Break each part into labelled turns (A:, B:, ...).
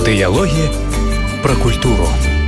A: Дыялогі пра культуру.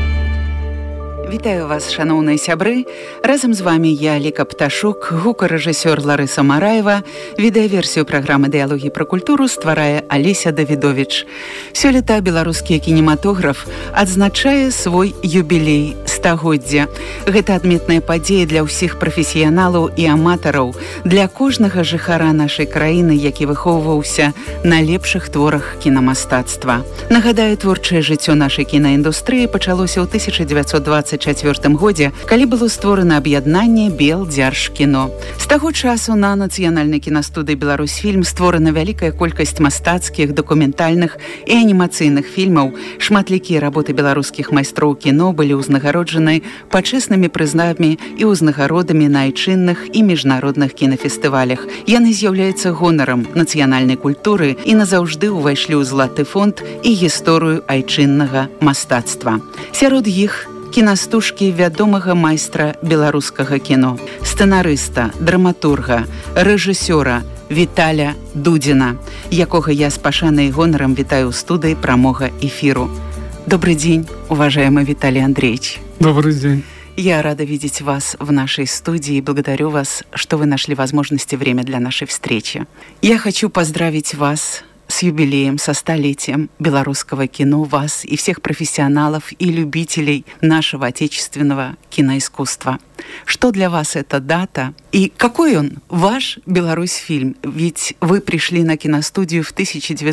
B: Вітаю вас, шаноўныя сябры. Разам з вами я, Ліка Пташук, гукарэжысёр Ларыса Мараева. Відэаверсію праграмы «Дыялогі пра культуру» стварае Алеся Давідовіч. Сёлета беларускі кінематограф адзначае свой юбілей стагоддзя. Гэта адметная падзея для ўсіх прафесіяналаў і аматараў, для кожнага жыхара нашай краіны, які выхоўваўся на лепшых творах кінамастацтва. Нагадаю, творчае жыццё нашай кінаіндустрыі пачалося ў 1924 годзе, калі было створана аб'яднанне Белдзяржкіно. З таго часу на нацыянальнай кінастудыі «Беларусьфільм» створана вялікая колькасць мастацкіх, дакументальных і анімацыйных фільмаў. Шматлікія работы беларускіх майстроў кіно былі ўзнагароджаны пачэснымі прызнамі і ўзнагародамі на айчынных і міжнародных кінафестывалях. Яны з'яўляюцца гонарам нацыянальнай культуры і назаўжды ўвайшлі ў златы фонд і гісторыю айчыннага мастацтва. Сярод іх кінастужкі вядомага майстра беларускага кіно, сцэнарыста, драматурга, рэжысёра Віталя Дудзіна, якога я з пашанай гонарам вітаю ў студыі прамога эфіру. Добрый день, уважаемый Виталий Андреевич.
C: Добрый день.
B: Я рада видеть вас в нашей студии и благодарю вас, что вы нашли возможность и время для нашей встречи. Я хочу поздравить вас с юбилеем, со столетием белорусского кино, вас и всех профессионалов и любителей нашего отечественного киноискусства. Что для вас эта дата? И какой он, ваш Беларусьфильм? Ведь вы пришли на киностудию в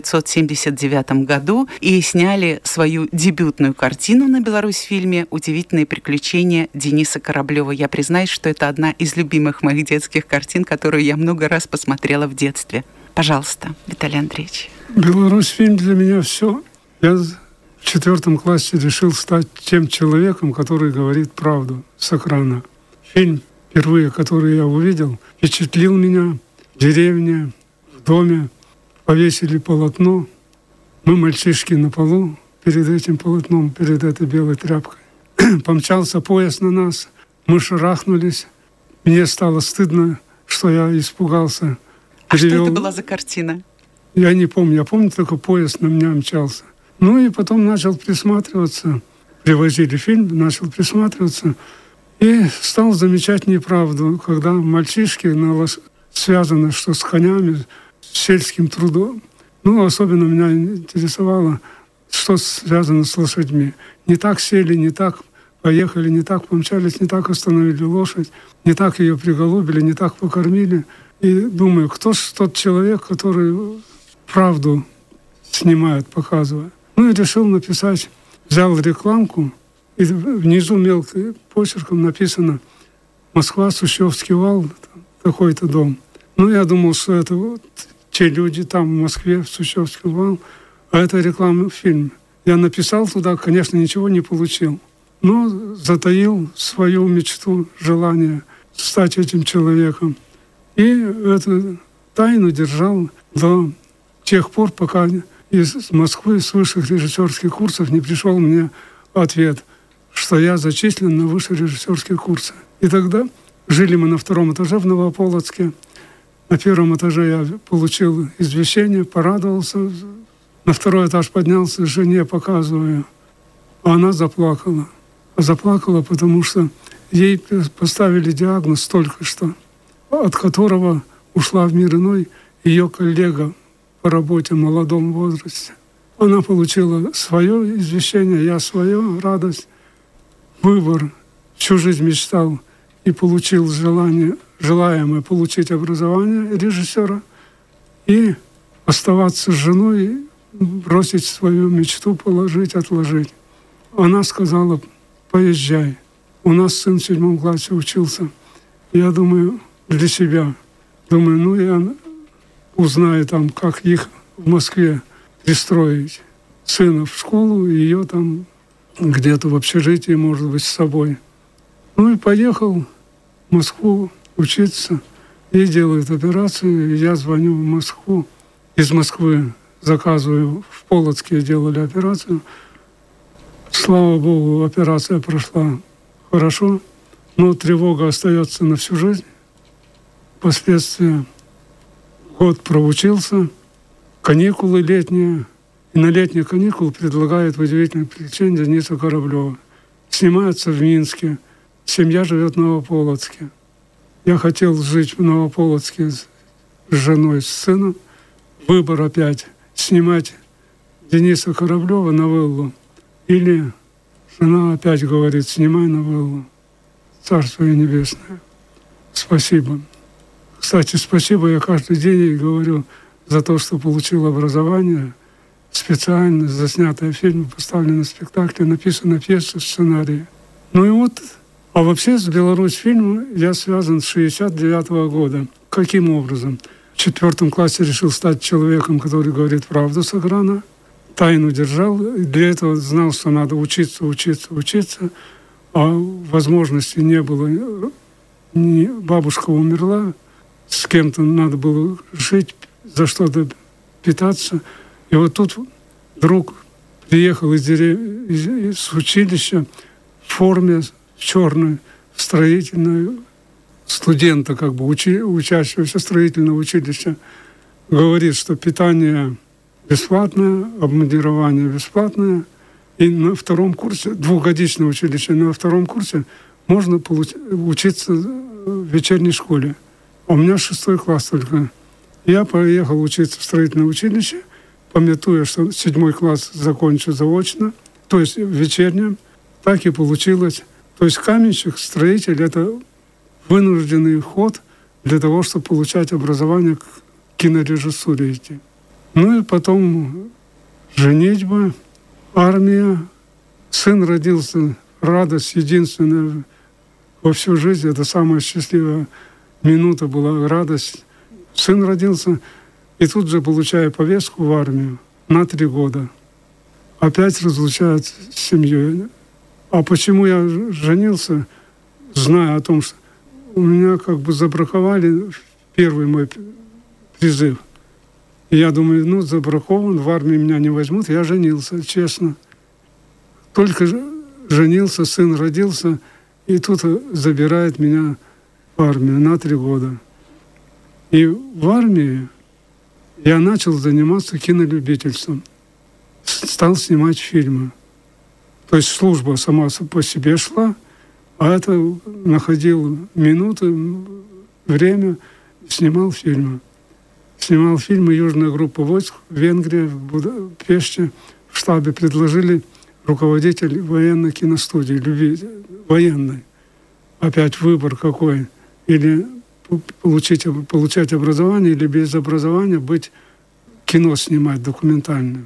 B: 1979 году и сняли свою дебютную картину на Беларусьфильме «Удивительные приключения Дениса Кораблёва». Я признаюсь, что это одна из любимых моих детских картин, которую я много раз посмотрела в детстве. Пожалуйста, Виталий Андреевич.
C: Беларусьфильм для меня все. Я в 4 классе решил стать тем человеком, который говорит правду с экрана. Фильм, впервые который я увидел, впечатлил меня. В деревне, в доме повесили полотно. Мы, мальчишки, на полу перед этим полотном, перед этой белой тряпкой. Помчался поезд на нас. Мы шарахнулись. Мне стало стыдно, что я испугался.
B: А что это была за картина?
C: Я не помню. Я помню, только поезд на меня мчался. Ну и потом начал присматриваться. Привозили фильм, начал присматриваться. И стал замечать неправду, когда мальчишки связаны что с конями, с сельским трудом. Ну, особенно меня интересовало, что связано с лошадьми. Не так сели, не так поехали, не так помчались, не так остановили лошадь, не так ее приголубили, не так покормили. И думаю, кто же тот человек, который правду снимает, показывает. Ну и решил написать, взял рекламку, и внизу мелким почерком написано «Москва, Сущевский вал, такой-то дом». Ну, я думал, что это вот те люди там в Москве, в Сущевский вал, а это рекламный фильм. Я написал туда, конечно, ничего не получил, но затаил свою мечту, желание стать этим человеком. И эту тайну держал до тех пор, пока из Москвы с высших режиссерских курсов не пришел мне ответ, что я зачислен на высшие режиссерские курсы. И тогда жили мы на 2 этаже в Новополоцке. На 1 этаже я получил извещение, порадовался. На 2 этаж поднялся, жене показываю. А она заплакала. Заплакала, потому что ей поставили диагноз только что, от которого ушла в мир иной ее коллега по работе в молодом возрасте. Она получила свое извещение, я свое, радость, выбор. Всю жизнь мечтал и получил желаемое получить образование режиссера и оставаться с женой, бросить свою мечту, положить, отложить. Она сказала: поезжай. У нас сын в 7 классе учился. Я думаю, для себя. Думаю, ну я узнаю там, как их в Москве пристроить. Сына в школу, и ее там где-то в общежитии, может быть, с собой. Ну и поехал в Москву учиться. Ей делают операцию, и я звоню в Москву. Из Москвы заказываю, в Полоцке делали операцию. Слава Богу, операция прошла хорошо, но тревога остается на всю жизнь. Последствия. Год проучился, каникулы летние, И на летние каникулы предлагают в «Удивительное приключение» Дениса Кораблёва. Снимается в Минске. Семья живет в Новополоцке. Я хотел жить в Новополоцке с женой, с сыном. Выбор опять — снимать Дениса Кораблёва новеллу. Или жена опять говорит: снимай новеллу. Царство ей небесное. Спасибо. Кстати, спасибо я каждый день ей говорю за то, что получил образование, специально заснятые фильмы, поставлены спектакли, написаны пьесы, сценарии. Ну и вот, а вообще с Беларусьфильмом я связан с 1969 года. Каким образом? В 4 классе решил стать человеком, который говорит правду с экрана. Тайну держал. И для этого знал, что надо учиться. А возможности не было. Бабушка умерла. С кем-то надо было жить, за что-то питаться. И вот тут друг приехал из училища в форме черной, строительной, студента, как бы учащегося строительного училища. Говорит, что питание бесплатное, обмундирование бесплатное. И на 2 курсе, 2-годичное училище, на 2 курсе можно учиться в вечерней школе. А у меня 6 класс только. Я поехал учиться в строительное училище, памятуя, что 7 класс закончу заочно, то есть в вечернем. Так и получилось. То есть каменщик, строитель — это вынужденный ход для того, чтобы получать образование к кинорежиссуре идти. Ну и потом женитьба, армия. Сын родился, радость единственная во всю жизнь. Это самая счастливая минута была, радость. Сын родился, и тут же получаю повестку в армию на 3 года. Опять разлучают с семьей. А почему я женился, зная о том, что у меня как бы забраковали первый мой призыв. И я думаю, забракован, в армии меня не возьмут. Я женился, честно. Только женился, сын родился, и тут забирает меня в армию на 3 года. И в армии я начал заниматься кинолюбительством. Стал снимать фильмы. То есть служба сама по себе шла, а это находил минуты, время, снимал фильмы. Снимал фильмы «Южная группа войск» в Венгрии, в Будапеште. В штабе предложили руководитель военной киностудии, военной. Опять выбор какой. Или получать образование, или без образования кино снимать документальное.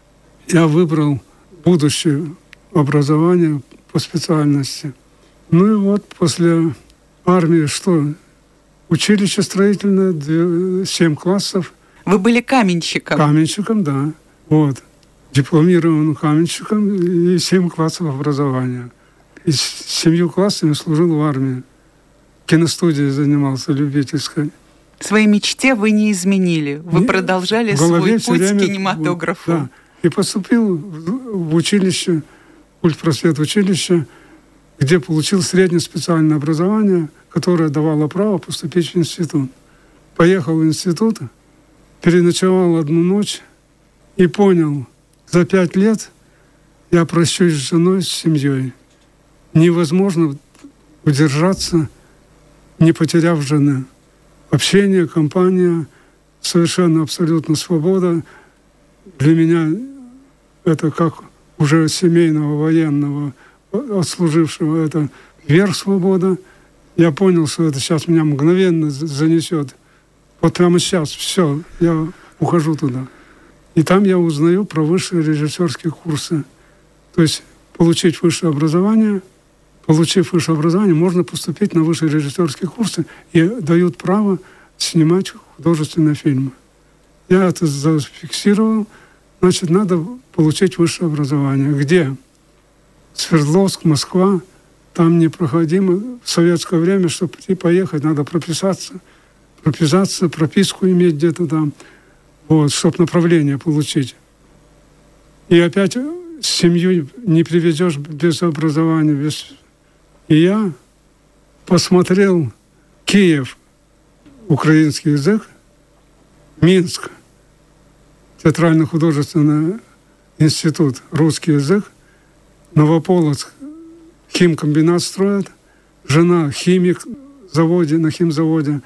C: Я выбрал будущее образование по специальности. Ну и вот после армии что? Училище строительное, 7 классов.
B: Вы были каменщиком?
C: Каменщиком, да. Вот. Дипломированным каменщиком и 7 классов образования. И с 7 классами служил в армии. Киностудией занимался, любительской.
B: Своей мечте вы не изменили. Вы продолжали свой путь к кинематографу.
C: Да. И поступил в училище, культпросвет училище, где получил среднее специальное образование, которое давало право поступить в институт. Поехал в институт, переночевал 1 ночь и понял, за 5 лет я прощусь с женой, с семьей. Невозможно удержаться, не потеряв жены. Общение, компания, совершенно абсолютно свобода. Для меня это как уже семейного, военного, отслужившего, это верх свобода. Я понял, что это сейчас меня мгновенно занесет. Вот прямо сейчас, все, я ухожу туда. И там я узнаю про высшие режиссерские курсы. То есть получить высшее образование, получив высшее образование, можно поступить на высшие режиссерские курсы и дают право снимать художественные фильмы. Я это зафиксировал. Значит, надо получить высшее образование. Где? Свердловск, Москва. Там непроходимо. В советское время, чтобы поехать, надо прописаться, прописку иметь где-то там, вот, чтобы направление получить. И опять семью не привезешь без образования. И я посмотрел Киев, украинский язык, Минск, театрально-художественная институт русский язык, Новополоцк химкомбинат строят, жена химик на химзаводе,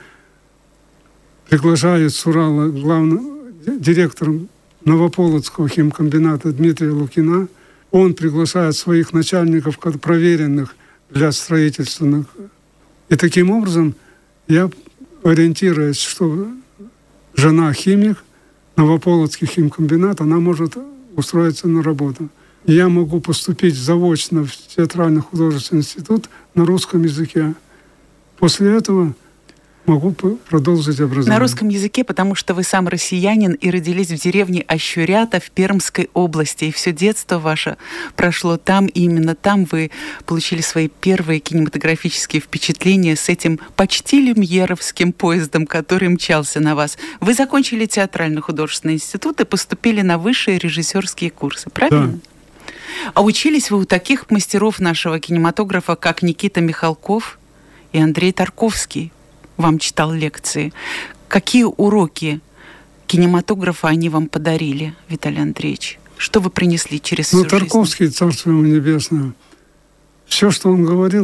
C: приглашает с Урала главным директором Новополоцкого химкомбината Дмитрия Лукина. Он приглашает своих начальников, проверенных для строительства. И таким образом я, ориентируясь, что жена химик, Новополоцкий химкомбинат, она может устроиться на работу. И я могу поступить заочно в театрально-художественный институт на русском языке. После этого могу продолжить образование.
B: На русском языке, потому что вы сам россиянин и родились в деревне Ощурята в Пермской области. И все детство ваше прошло там, и именно там вы получили свои первые кинематографические впечатления с этим почти люмьеровским поездом, который мчался на вас. Вы закончили театрально-художественный институт и поступили на высшие режиссерские курсы, правильно? Да. А учились вы у таких мастеров нашего кинематографа, как Никита Михалков и Андрей Тарковский. Вам читал лекции. Какие уроки кинематографа они вам подарили, Виталий Андреевич? Что вы принесли через всю жизнь?
C: Тарковский, царство ему небесное, все, что он говорил,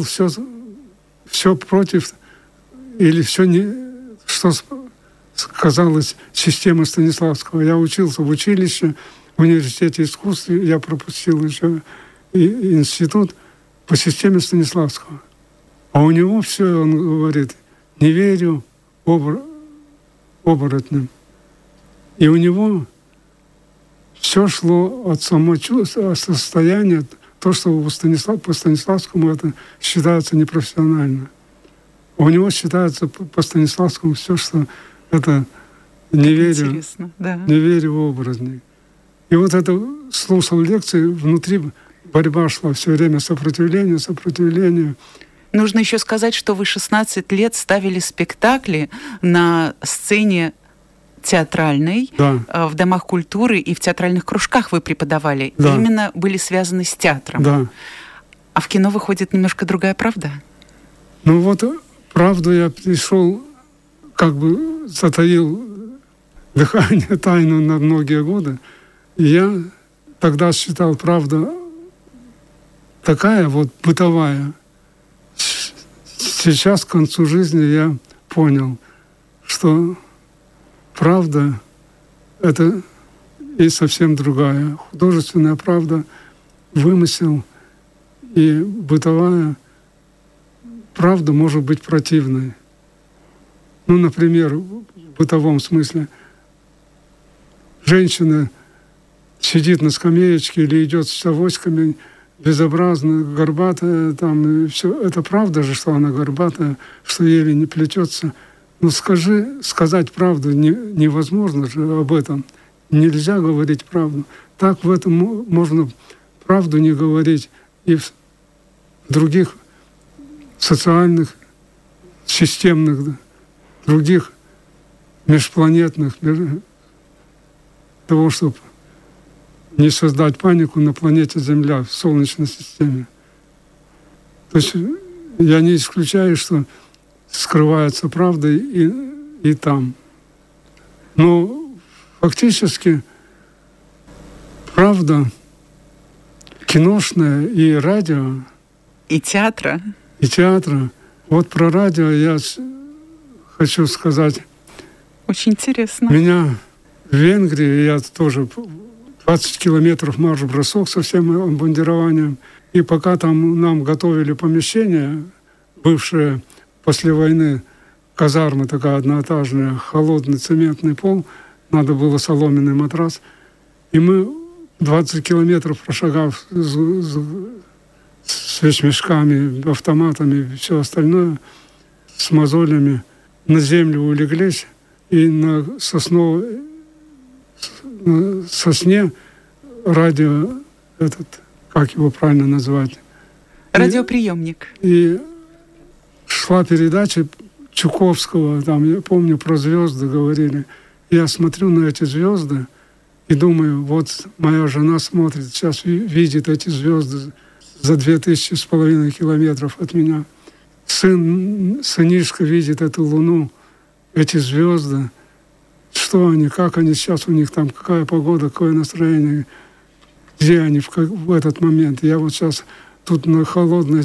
C: все против, или все, что казалось системой Станиславского. Я учился в училище, в университете искусств, я пропустил еще институт по системе Станиславского. А у него все, он говорит, не верю оборотням. И у него все шло от самочувствия, состояния, то, что по Станиславскому это считается непрофессионально. А у него считается по Станиславскому все, что это не верю в оборотней. И вот это слушал лекции, внутри борьба шла все время, сопротивление.
B: Нужно еще сказать, что вы 16 лет ставили спектакли на сцене театральной, да, в домах культуры и в театральных кружках вы преподавали. Да. И именно были связаны с театром.
C: Да.
B: А в кино выходит немножко другая правда?
C: Ну вот правду я пришел, как бы затаил дыхание, тайну на многие годы. И я тогда считал, правда такая вот бытовая. Сейчас, к концу жизни, я понял, что правда — это и совсем другая. Художественная правда, вымысел и бытовая правда может быть противной. Ну, например, в бытовом смысле. Женщина сидит на скамеечке или идет с авоськами, безобразно, горбатая, там, и все. Это правда же, что она горбатая, что еле не плетется. Но сказать правду невозможно же об этом. Нельзя говорить правду. Так в этом можно правду не говорить и в других социальных, системных, других межпланетных, того, чтобы не создать панику на планете Земля, в Солнечной системе. То есть я не исключаю, что скрывается правда и там. Но фактически правда киношная и радио.
B: И театра.
C: И театра. Вот про радио я хочу сказать.
B: Очень интересно.
C: Меня в Венгрии, я тоже 20 километров марш-бросок со всем обмундированием. И пока там нам готовили помещение, бывшее после войны казарма такая одноэтажная, холодный цементный пол, надо было соломенный матрас. И мы 20 километров прошагав с вещмешками, автоматами и все остальное, с мозолями, на землю улеглись и на сосне радио, как его правильно назвать?
B: Радиоприемник.
C: И шла передача Чуковского, там, я помню, про звезды говорили. Я смотрю на эти звезды и думаю, вот моя жена смотрит, сейчас видит эти звезды за 2500 километров от меня. Сынишка видит эту луну, эти звезды. Что они, как они сейчас, у них там, какая погода, какое настроение. где они в этот момент. Я вот сейчас тут на холодной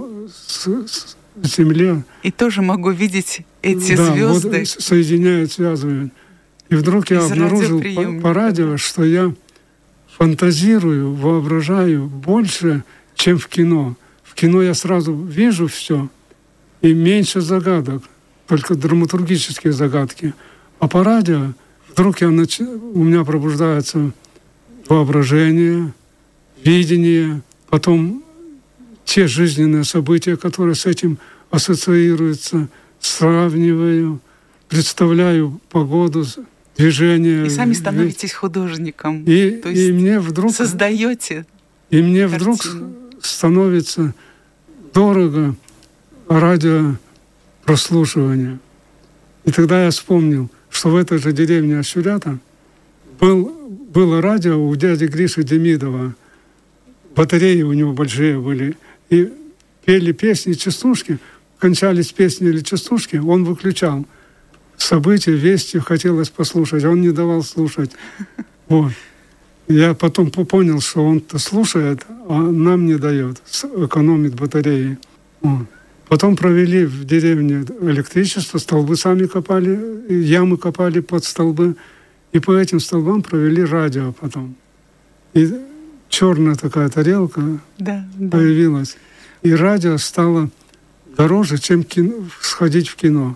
C: земле.
B: И тоже могу видеть эти
C: да,
B: звезды.
C: Вот соединяют, связывают. И вдруг я обнаружил по радио, что я фантазирую, воображаю больше, чем в кино. В кино я сразу вижу все, и меньше загадок, только драматургические загадки. А по радио вдруг у меня пробуждается воображение, видение, потом те жизненные события, которые с этим ассоциируются, сравниваю, представляю погоду, движение.
B: И сами становитесь художником.
C: И мне вдруг
B: создаете.
C: И мне вдруг становится дорого радиопрослушивание. И тогда я вспомнил, что в этой же деревне Ощурята было радио у дяди Гриши Демидова. Батареи у него большие были. И пели песни, частушки. Кончались песни или частушки, он выключал. События, вести хотелось послушать, он не давал слушать. Вот. Я потом понял, что он-то слушает, а нам не дает, экономит батареи. Вот. Потом провели в деревне электричество, столбы сами копали, ямы копали под столбы, и по этим столбам провели радио потом. И черная такая тарелка появилась, и радио стало дороже, чем сходить в кино.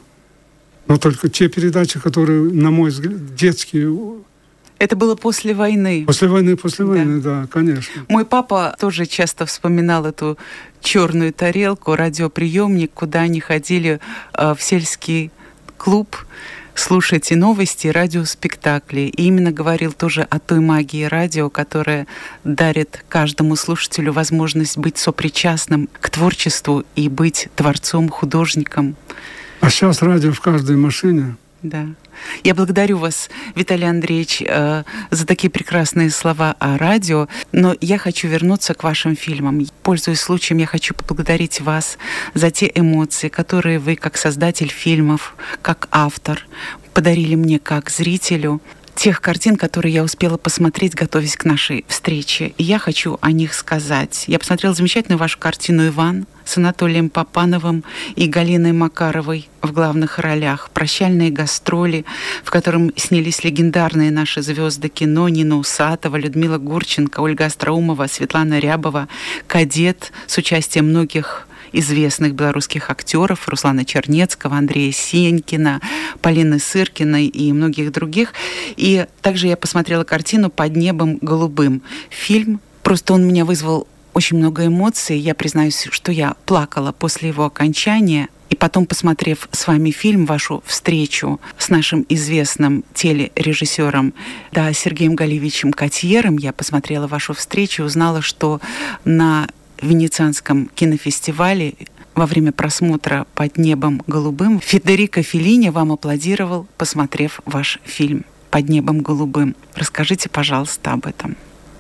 C: Но только те передачи, которые, на мой взгляд, детские.
B: Это было после войны.
C: После войны, да, конечно.
B: Мой папа тоже часто вспоминал эту черную тарелку, радиоприемник, куда они ходили в сельский клуб слушать и новости, и радиоспектакли. И именно говорил тоже о той магии радио, которая дарит каждому слушателю возможность быть сопричастным к творчеству и быть творцом, художником.
C: А сейчас радио в каждой машине.
B: Да. Я благодарю вас, Виталий Андреевич, за такие прекрасные слова о радио, но я хочу вернуться к вашим фильмам. Пользуясь случаем, я хочу поблагодарить вас за те эмоции, которые вы, как создатель фильмов, как автор, подарили мне как зрителю. Тех картин, которые я успела посмотреть, готовясь к нашей встрече. И я хочу о них сказать. Я посмотрела замечательную вашу картину «Иван» с Анатолием Папановым и Галиной Макаровой в главных ролях. «Прощальные гастроли», в котором снялись легендарные наши звезды кино: Нина Усатова, Людмила Гурченко, Ольга Остроумова, Светлана Рябова, «Кадет» с участием многих известных белорусских актеров: Руслана Чернецкого, Андрея Сенькина, Полины Сыркиной и многих других. И также я посмотрела картину «Под небом голубым». Фильм, просто он меня вызвал очень много эмоций. Я признаюсь, что я плакала после его окончания. И потом, посмотрев с вами фильм, вашу встречу с нашим известным телережиссером Сергеем Галиевичем Котьером, я посмотрела вашу встречу и узнала, что на Венецианском кинофестивале во время просмотра «Под небом голубым» Федерико Феллини вам аплодировал, посмотрев ваш фильм «Под небом голубым». Расскажите, пожалуйста, об этом.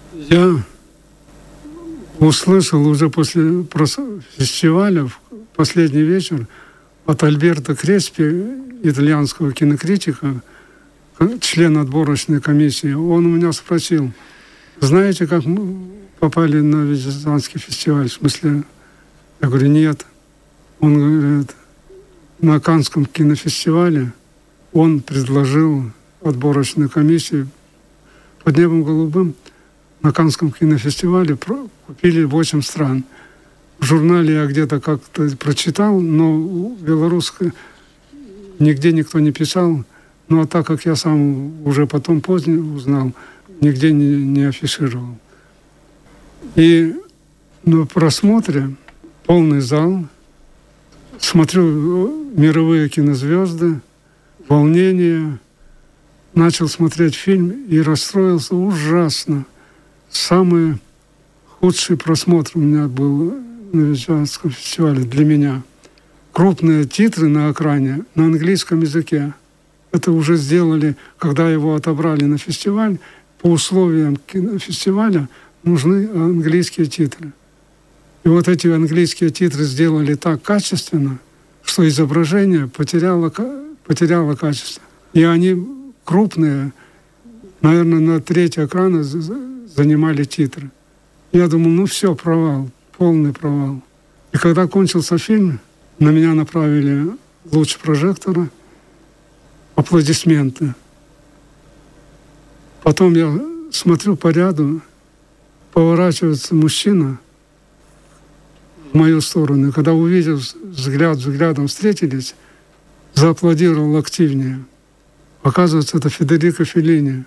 C: Я услышал уже после фестиваля, в последний вечер, от Альберто Креспи, итальянского кинокритика, члена отборочной комиссии. Он у меня спросил: знаете, как мы попали на Венецианский фестиваль? В смысле, я говорю, нет. Он говорит, на Каннском кинофестивале он предложил отборочной комиссии «Под небом голубым». На Каннском кинофестивале купили 8 стран. В журнале я где-то как-то прочитал, но белорусское нигде никто не писал. Ну а так как я сам уже потом поздно узнал, нигде не афишировал. И на просмотре полный зал, смотрю мировые кинозвезды, волнение, начал смотреть фильм и расстроился ужасно. Самый худший просмотр у меня был на Венецианском фестивале для меня. Крупные титры на экране на английском языке. Это уже сделали, когда его отобрали на фестиваль. По условиям кинофестиваля нужны английские титры. И вот эти английские титры сделали так качественно, что изображение потеряло качество. И они крупные, наверное, на треть экрана занимали титры. Я думал, ну все, провал, полный провал. И когда кончился фильм, на меня направили луч прожектора, аплодисменты. Потом я смотрю по ряду, поворачивается мужчина в мою сторону. И когда увидел взглядом встретились, зааплодировал активнее. Оказывается, это Федерико Феллини.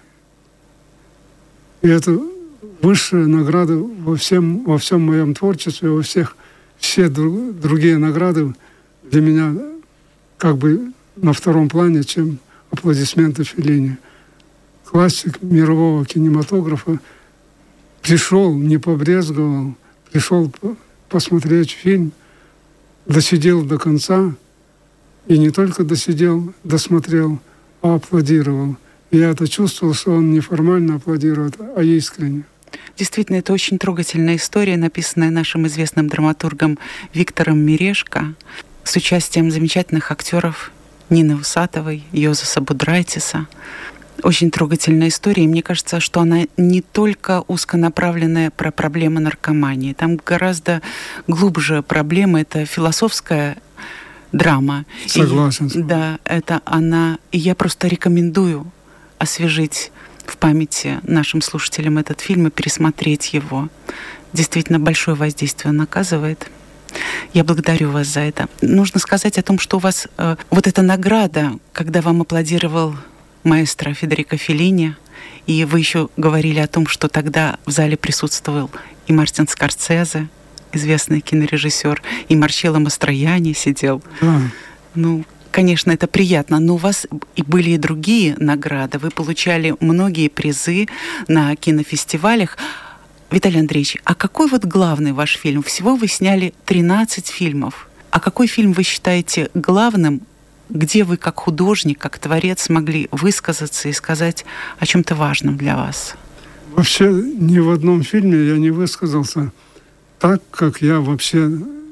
C: И это высшая награда во всем моем творчестве, все другие награды для меня как бы на втором плане, чем аплодисменты Феллини. Классик мирового кинематографа пришел, не побрезговал, пришел посмотреть фильм, досидел до конца, и не только досмотрел, а аплодировал. И я это чувствовал, что он не формально аплодирует, а искренне.
B: Действительно, это очень трогательная история, написанная нашим известным драматургом Виктором Мирешко, с участием замечательных актеров Нины Усатовой, Йозеса Будрайтиса. Очень трогательная история. И мне кажется, что она не только узконаправленная про проблемы наркомании. Там гораздо глубже проблемы. Это философская драма.
C: Согласен.
B: Да, это она. И я просто рекомендую освежить в памяти нашим слушателям этот фильм и пересмотреть его. Действительно, большое воздействие он оказывает. Я благодарю вас за это. Нужно сказать о том, что у вас вот эта награда, когда вам аплодировал маэстро Федерико Феллини, и вы еще говорили о том, что тогда в зале присутствовал и Мартин Скорсезе, известный кинорежиссер, и Марчелло Мастроянни сидел. Ну, конечно, это приятно, но у вас и были и другие награды. Вы получали многие призы на кинофестивалях. Виталий Андреевич, а какой вот главный ваш фильм? Всего вы сняли 13 фильмов. А какой фильм вы считаете главным, где вы как художник, как творец смогли высказаться и сказать о чем-то важном для вас?
C: Вообще ни в одном фильме я не высказался так, как я вообще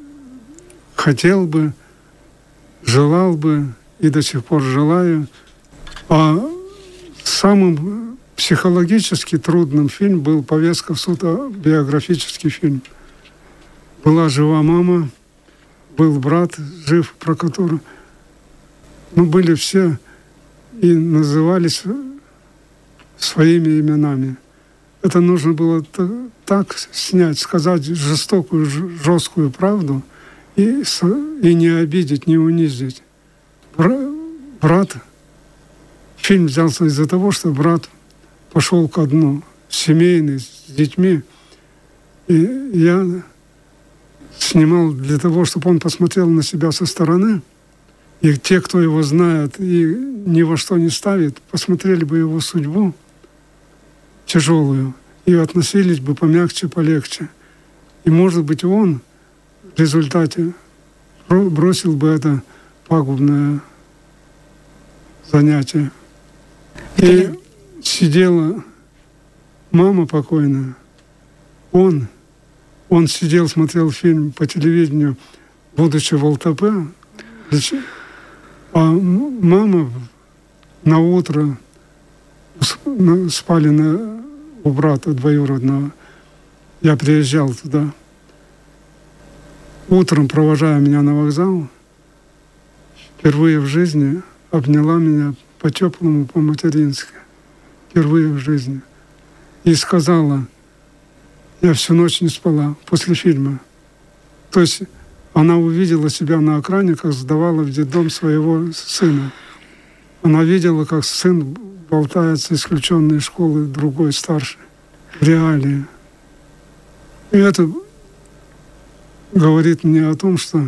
C: хотел бы, желал бы и до сих пор желаю. А самым психологически трудным фильм был «Повестка в суд», биографический фильм. Была жива мама, был брат жив, про которого... Ну, были все и назывались своими именами. Это нужно было так снять, сказать жестокую, жесткую правду и не обидеть, не унизить. Брат, фильм взялся из-за того, что брат пошел ко дну, семейный, с детьми. И я снимал для того, чтобы он посмотрел на себя со стороны. И те, кто его знает и ни во что не ставит, посмотрели бы его судьбу тяжелую и относились бы помягче, полегче. И, может быть, он в результате бросил бы это пагубное занятие. И сидела мама покойная. Он сидел, смотрел фильм по телевидению, будучи в ЛТП. А мама на утро спали у брата двоюродного. Я приезжал туда. Утром, провожая меня на вокзал, впервые в жизни обняла меня по-теплому, по-матерински. Впервые в жизни. И сказала, я всю ночь не спала после фильма. То есть она увидела себя на экране, как сдавала в детдом своего сына. Она видела, как сын болтается исключенной из школы другой, старший, в реалии. И это говорит мне о том, что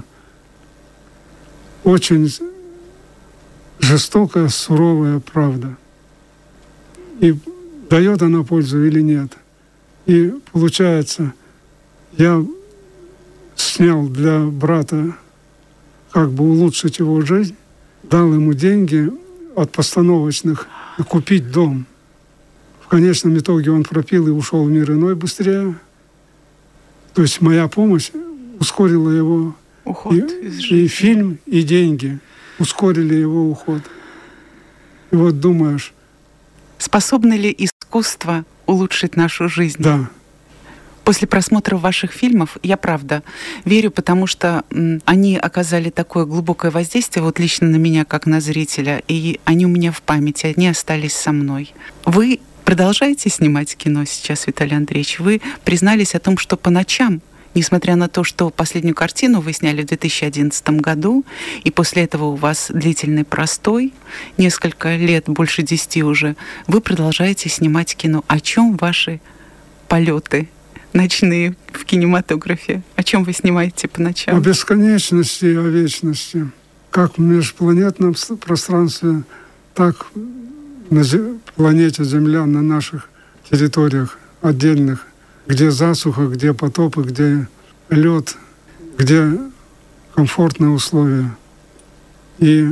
C: очень жестокая, суровая правда. И дает она пользу или нет. И получается, я снял для брата, как бы улучшить его жизнь, дал ему деньги от постановочных купить дом. В конечном итоге он пропил и ушел в мир иной быстрее. То есть моя помощь ускорила его уход и фильм, и деньги ускорили его уход. И вот думаешь...
B: Способно ли искусство улучшить нашу жизнь.
C: Да.
B: После просмотра ваших фильмов я правда верю, потому что они оказали такое глубокое воздействие вот лично на меня, как на зрителя, и они у меня в памяти, они остались со мной. Вы продолжаете снимать кино сейчас, Виталий Андреевич? Вы признались о том, что по ночам, несмотря на то, что последнюю картину вы сняли в 2011 году, и после этого у вас длительный простой, несколько лет, больше 10 уже, вы продолжаете снимать кино. О чем ваши полеты ночные в кинематографе? О чем вы снимаете по ночам?
C: О бесконечности и о вечности. Как в межпланетном пространстве, так на планете Земля, на наших территориях отдельных, где засуха, где потопы, где лед, где комфортные условия. И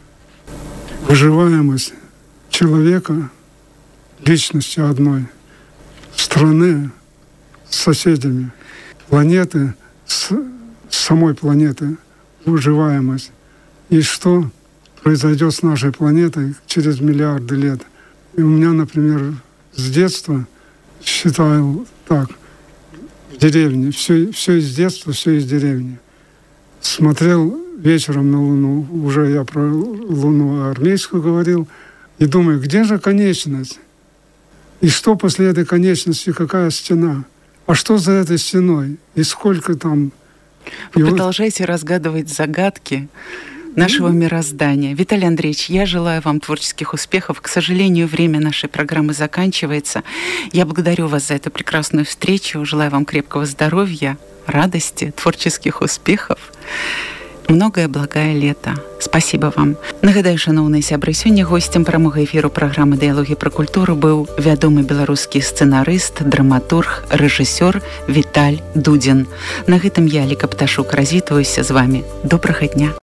C: выживаемость человека, личности одной, страны, с соседями, планеты, с самой планеты, выживаемость. И что произойдет с нашей планетой через миллиарды лет. И у меня, например, с детства считаю так, в деревне, все из детства, все из деревни. Смотрел вечером на Луну, уже я про Луну армейскую говорил, и думаю, где же конечность? И что после этой конечности, какая стена? А что за этой стеной? И сколько там?
B: Вы продолжаете разгадывать загадки нашего мироздания. Виталий Андреевич, я желаю вам творческих успехов. К сожалению, время нашей программы заканчивается. Я благодарю вас за эту прекрасную встречу. Желаю вам крепкого здоровья, радости, творческих успехов. Многое благое лето. Спасибо вам. Нагадаю, шановныя сябры, сёння госцем прамога эфіру праграмы «Дыялогі пра культуру» быў вядомы беларускі сцэнарыст, драматург, рэжысёр Віталь Дудзін. На гэтым я, Ліка Пташук, развітваюся з вами. Добрага дня.